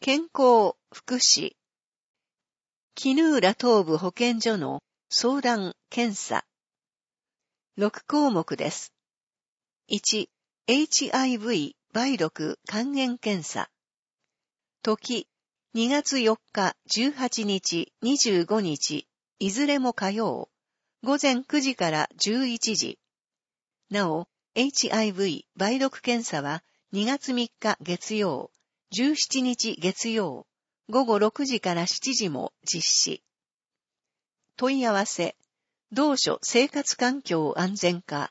健康、福祉。絹浦東部保健所の相談、検査。6項目です。1、HIV 梅毒還元検査。時、2月4日、18日、25日、いずれも火曜、午前9時から11時。なお、HIV 梅毒検査は2月3日月曜、17日月曜、午後6時から7時も実施。問い合わせ、同所生活環境安全課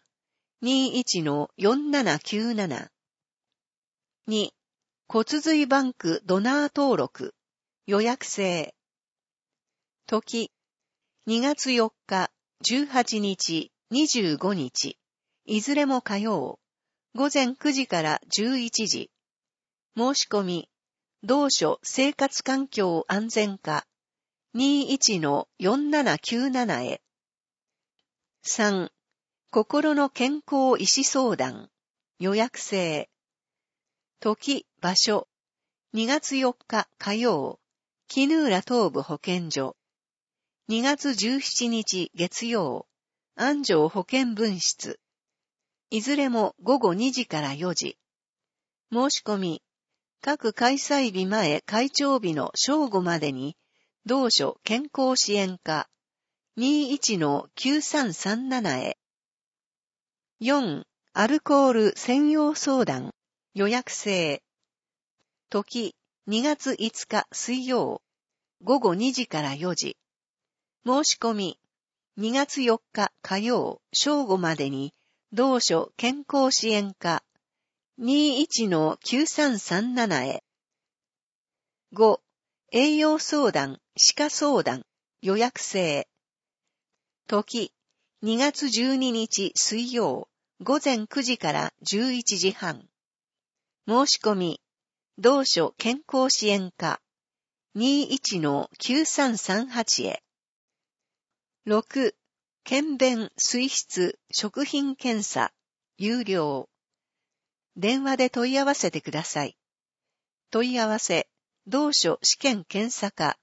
21-4797。2、骨髄バンクドナー登録、予約制。時、2月4日、18日、25日、いずれも火曜、午前9時から11時。申し込み、同所生活環境安全課 21-4797 へ。3、心の健康医師相談、予約制。時、場所、2月4日火曜、絹浦東部保健所。2月17日月曜、安城保健分室。いずれも午後2時から4時。申し込み、各開催日前開庁日の正午までに、同所健康支援課 21-9337 へ。4、アルコール専用相談、予約制。時、2月5日水曜、午後2時から4時。申し込み、2月4日火曜、正午までに、同所健康支援課 21-9337 へ。5、栄養相談、歯科相談、予約制。時、2月12日水曜、午前9時から11時半。申し込み、同所健康支援課 21-9338 へ。6、検便水質食品検査、有料。電話で問い合わせてください。問い合わせ、同所試験検査課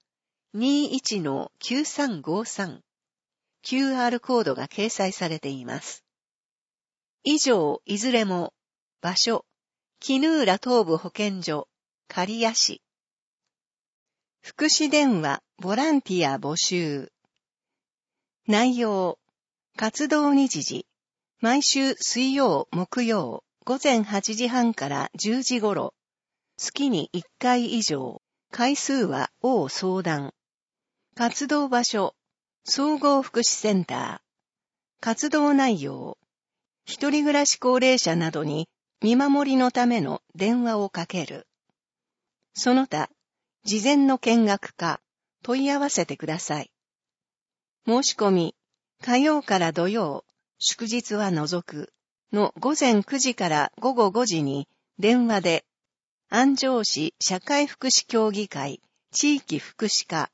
21-9353。QR コードが掲載されています。以上、いずれも、場所、絹浦東部保健所、刈谷市。福祉電話、ボランティア募集。内容、活動日時、毎週水曜、木曜、午前8時半から10時頃、月に1回以上、回数は応相談。活動場所、総合福祉センター。活動内容、一人暮らし高齢者などに見守りのための電話をかける。その他、事前の見学か問い合わせてください。申し込み、火曜から土曜、祝日は除く、の午前9時から午後5時に電話で、安城市社会福祉協議会地域福祉課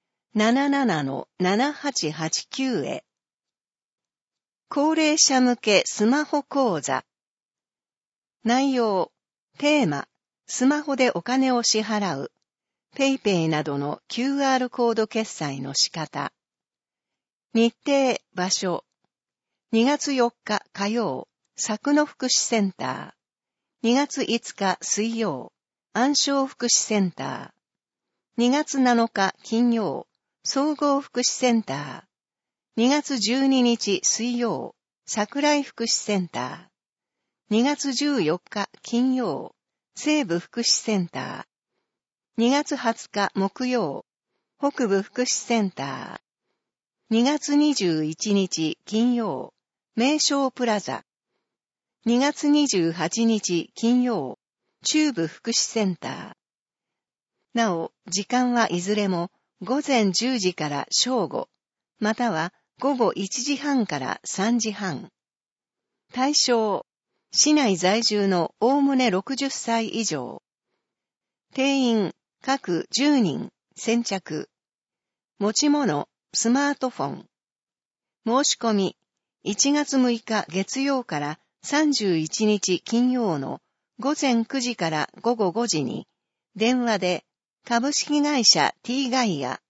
77-7889 へ。高齢者向けスマホ講座。内容、テーマ、スマホでお金を支払う、PayPay などの QR コード決済の仕方。日程、場所。2月4日火曜、佐久野福祉センター。2月5日水曜、安昌福祉センター。2月7日金曜、総合福祉センター。2月12日水曜、桜井福祉センター。2月14日金曜、西部福祉センター。2月20日木曜、北部福祉センター。2月21日金曜、名称プラザ。2月28日金曜、中部福祉センター。なお、時間はいずれも午前10時から正午、または午後1時半から3時半。対象、市内在住のおおむね60歳以上。定員、各10人、先着。持ち物、スマートフォン。申し込み、1月6日月曜から31日金曜の午前9時から午後5時に、電話で株式会社 T ガイア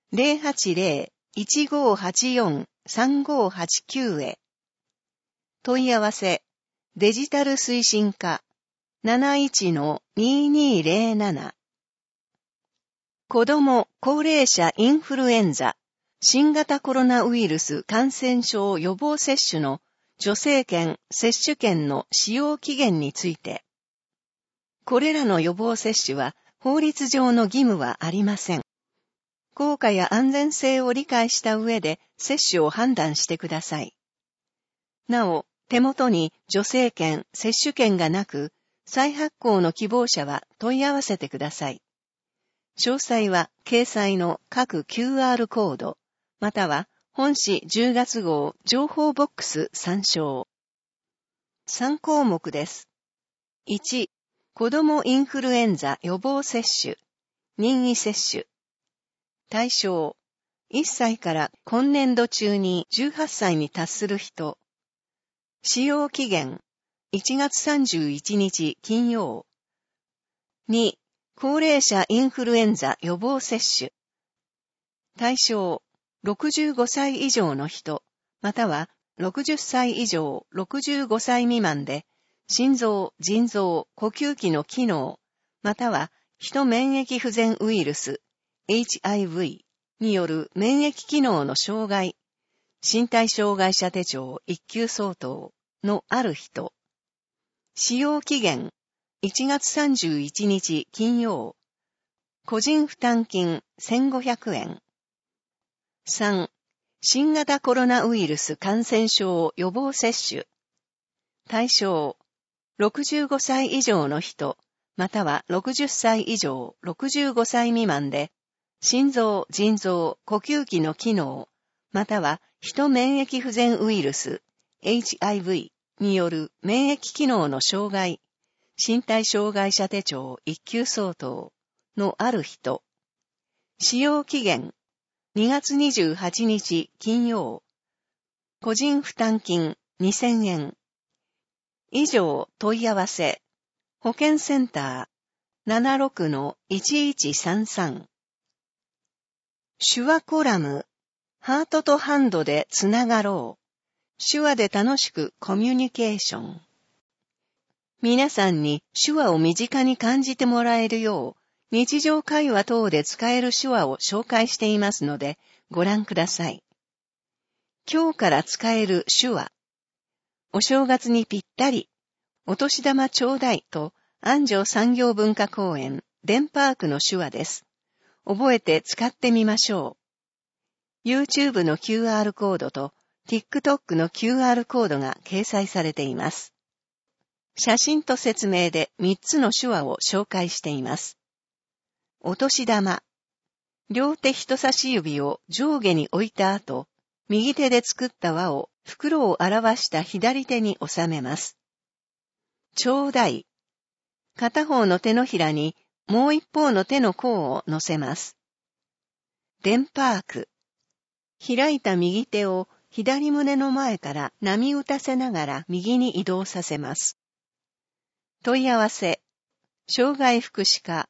080-1584-3589 へ。問い合わせ、デジタル推進課 71-2207。子供・高齢者インフルエンザ、新型コロナウイルス感染症予防接種の助成券・接種券の使用期限について、これらの予防接種は法律上の義務はありません。効果や安全性を理解した上で接種を判断してください。なお、手元に助成券・接種券がなく、再発行の希望者は問い合わせてください。詳細は掲載の各 QR コード、または本誌10月号情報ボックス参照。3項目です。1、子供インフルエンザ予防接種、任意接種。対象、1歳から今年度中に18歳に達する人。使用期限、1月31日金曜。2、高齢者インフルエンザ予防接種。対象、65歳以上の人、または60歳以上65歳未満で、心臓、腎臓、呼吸器の機能、またはヒト免疫不全ウイルス、HIV による免疫機能の障害、身体障害者手帳1級相当のある人。使用期限、1月31日金曜。個人負担金1500円。3、新型コロナウイルス感染症予防接種。対象、65歳以上の人、または60歳以上65歳未満で、心臓、腎臓、呼吸器の機能、またはヒト免疫不全ウイルス、HIV による免疫機能の障害、身体障害者手帳1級相当のある人。使用期限、2月28日金曜。個人負担金2000円。以上問い合わせ。保健センター 76-1133。手話コラム。ハートとハンドでつながろう。手話で楽しくコミュニケーション。皆さんに手話を身近に感じてもらえるよう、日常会話等で使える手話を紹介していますので、ご覧ください。今日から使える手話。お正月にぴったり、お年玉ちょうだいと、安城産業文化公園、デンパークの手話です。覚えて使ってみましょう。YouTube の QR コードと TikTok の QR コードが掲載されています。写真と説明で3つの手話を紹介しています。お年玉。両手人差し指を上下に置いた後、右手で作った輪を袋を表した左手に収めます。ちょうだい。片方の手のひらにもう一方の手の甲を乗せます。デンパーク。開いた右手を左胸の前から波打たせながら右に移動させます。問い合わせ。障害福祉課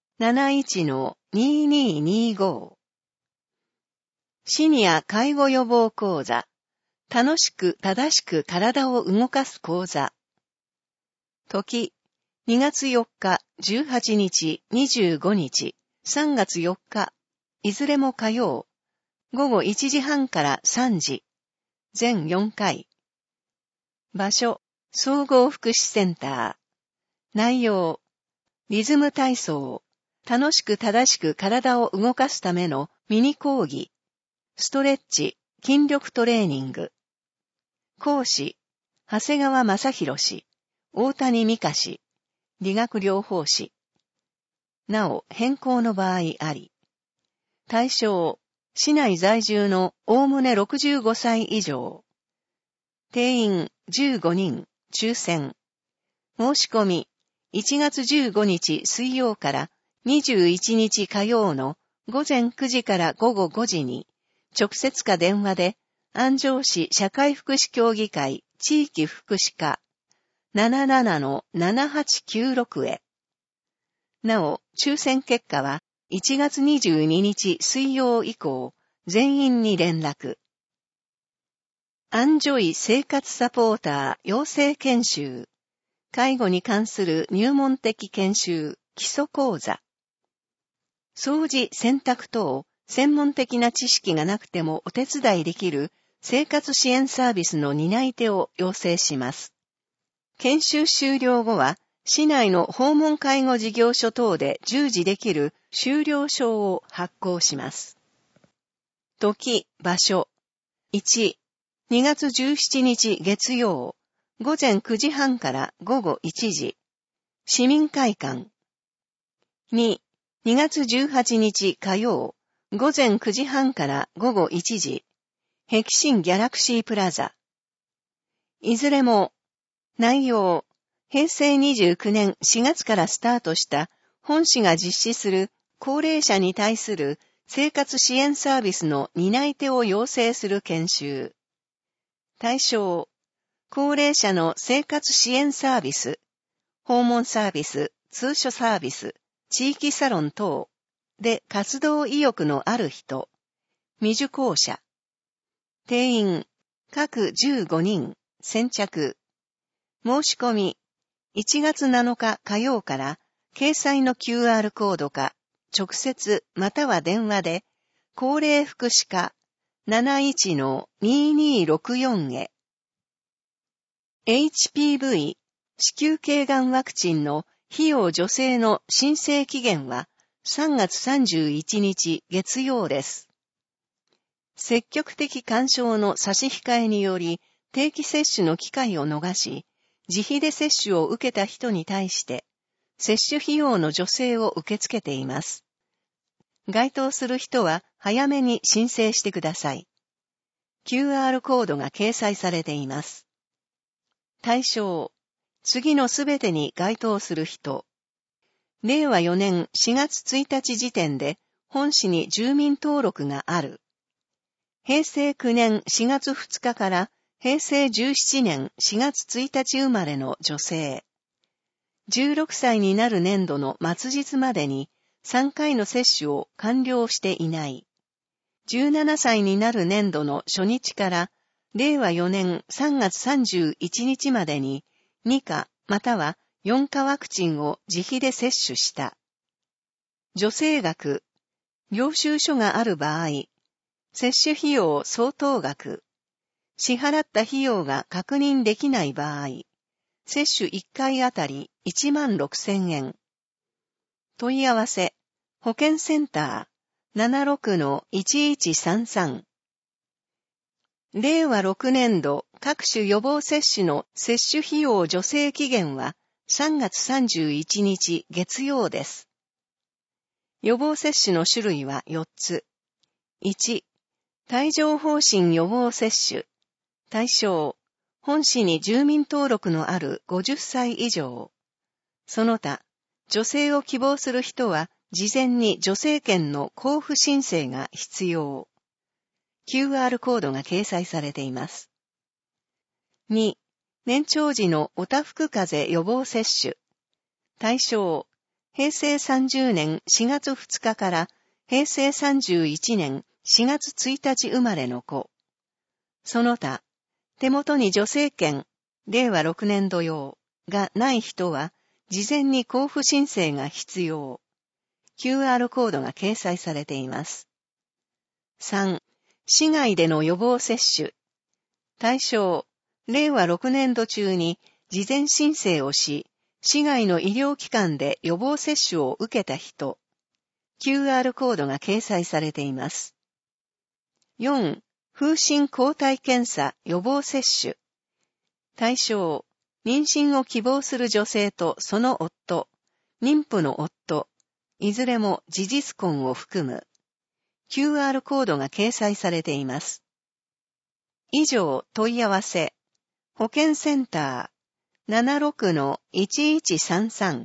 71-2225。シニア介護予防講座。楽しく正しく体を動かす講座。時。2月4日、18日、25日、3月4日、いずれも火曜、午後1時半から3時、全4回。場所、総合福祉センター。内容、リズム体操、楽しく正しく体を動かすためのミニ講義、ストレッチ、筋力トレーニング。講師、長谷川正宏氏、大谷美香氏、理学療法士。なお、変更の場合あり。対象、市内在住のおおむね65歳以上。定員15人、抽選。申し込み、1月15日水曜から21日火曜の午前9時から午後5時に、直接か電話で、安城市社会福祉協議会地域福祉課 77-7896 へ。なお、抽選結果は 1月22日水曜以降、全員に連絡。アンジョイ生活サポーター養成研修。介護に関する入門的研修、基礎講座。掃除、洗濯等、専門的な知識がなくてもお手伝いできる生活支援サービスの担い手を養成します。研修終了後は、市内の訪問介護事業所等で従事できる修了証を発行します。時、場所。1、2月17日月曜、午前9時半から午後1時、市民会館。2、2月18日火曜、午前9時半から午後1時、碧新ギャラクシープラザ。いずれも、内容、平成29年4月からスタートした本市が実施する高齢者に対する生活支援サービスの担い手を養成する研修。対象、高齢者の生活支援サービス、訪問サービス、通所サービス、地域サロン等で活動意欲のある人、未受講者。定員、各15人、先着。申し込み、1月7日火曜から掲載の QR コードか、直接または電話で、高齢福祉課 71-2264 へ。HPV、子宮頸がんワクチンの費用助成の申請期限は3月31日月曜です。積極的干渉の差し控えにより定期接種の機会を逃し、自費で接種を受けた人に対して、接種費用の助成を受け付けています。該当する人は早めに申請してください。QR コードが掲載されています。対象、次のすべてに該当する人。令和4年4月1日時点で本市に住民登録がある。平成9年4月2日から平成17年4月1日生まれの女性。16歳になる年度の末日までに3回の接種を完了していない。17歳になる年度の初日から令和4年3月31日までに2価または4価ワクチンを自費で接種した。助成額、領収書がある場合、接種費用相当額、支払った費用が確認できない場合、接種1回あたり16,000円。問い合わせ、保健センター 76-1133。令和6年度各種予防接種の接種費用助成期限は3月31日月曜です。予防接種の種類は4つ。1、帯状疱疹予防接種。対象、本市に住民登録のある50歳以上。その他、助成を希望する人は事前に助成券の交付申請が必要。QR コードが掲載されています。2、年長時のおたふく風邪予防接種。対象、平成30年4月2日から平成31年4月1日生まれの子。その他、手元に助成券、令和6年度用がない人は、事前に交付申請が必要。QR コードが掲載されています。3、市外での予防接種。対象、令和6年度中に事前申請をし、市外の医療機関で予防接種を受けた人。QR コードが掲載されています。4、風疹抗体検査予防接種。対象、妊娠を希望する女性とその夫、妊婦の夫、いずれも事実婚を含む。QR コードが掲載されています。以上、問い合わせ。保健センター 76-1133。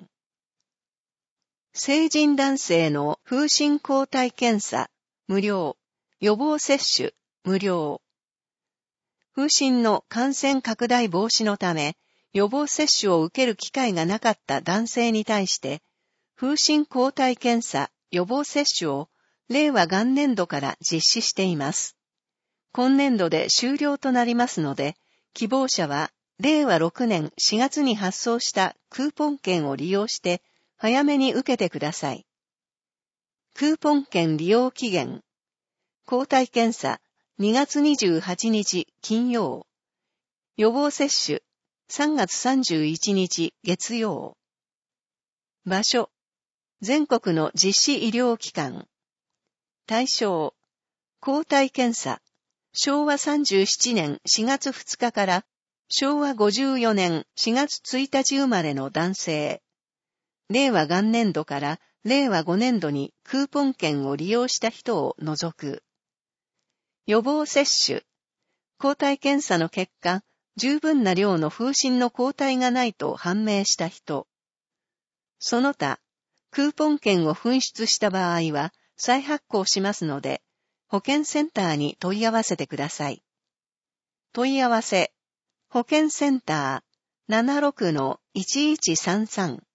成人男性の風疹抗体検査、無料。予防接種、無料。風疹の感染拡大防止のため、予防接種を受ける機会がなかった男性に対して、風疹抗体検査予防接種を令和元年度から実施しています。今年度で終了となりますので、希望者は令和6年4月に発送したクーポン券を利用して早めに受けてください。クーポン券利用期限。抗体検査2月28日金曜。予防接種3月31日月曜。場所。全国の実施医療機関。対象。抗体検査。昭和37年4月2日から昭和54年4月1日生まれの男性。令和元年度から令和5年度にクーポン券を利用した人を除く。予防接種。抗体検査の結果、十分な量の風疹の抗体がないと判明した人。その他、クーポン券を紛失した場合は再発行しますので、保健センターに問い合わせてください。問い合わせ、保健センター 76-1133